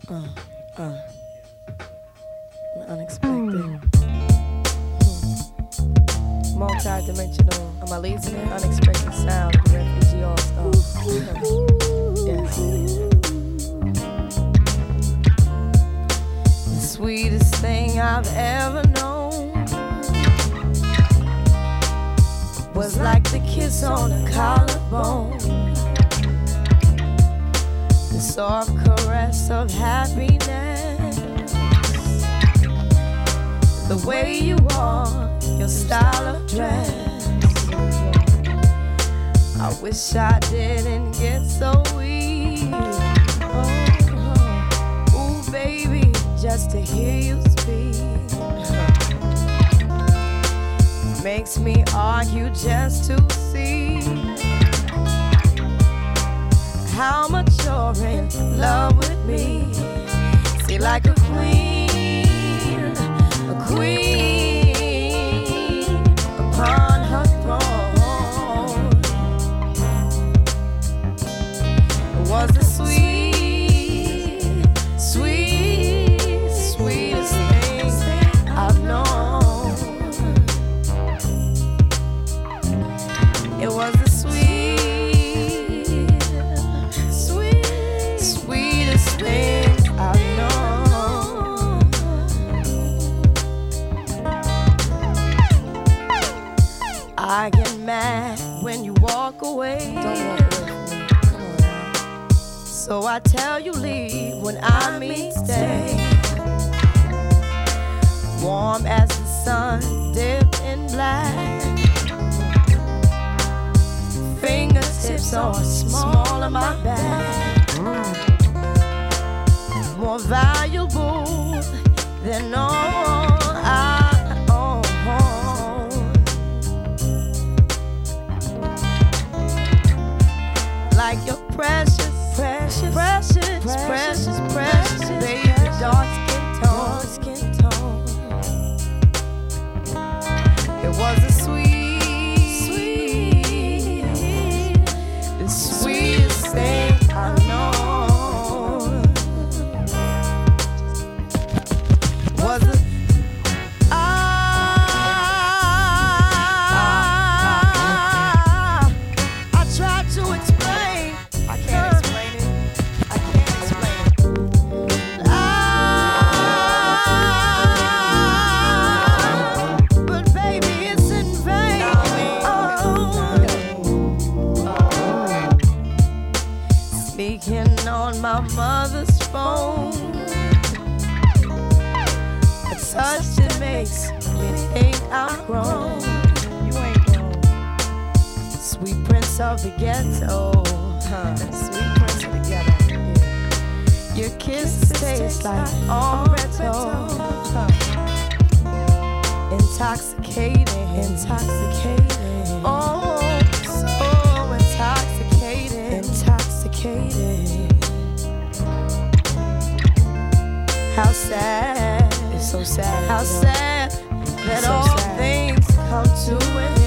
Unexpected. Multi-dimensional. Am I losing it? Unexpected sound of the refugee all-star. Yes. The sweetest thing I've ever known was like the kiss on the collarbone, the soft caress of happiness, the way you are, your style of dress. I wish I didn't get so weak. Ooh, baby, just to hear you speak makes me argue just to see how much you're in love with me. See, like a queen upon her throne. It was the sweetest thing I've known. It was the sweetest thing I've known. I get mad when you walk away. Don't walk away from me. Come on now. So I tell you leave when I mean stay. Warm as the sun dipped in black. Fingertips are small on my back. More valuable than all I own. Like your precious, baby, dark skin tone. It was a the sweetest thing I know. Was it? I tried to explain. I can't explain it. I can't explain it. But baby, it's in vain. Speaking on my mother's phone, a touch that makes me think I'm grown. You ain't grown. Sweet prince of the ghetto, sweet prince of the ghetto. Yeah. Your kisses taste like Oretto, intoxicating. Oh, so intoxicating. How sad, it's so sad. How sad that all things come to an end.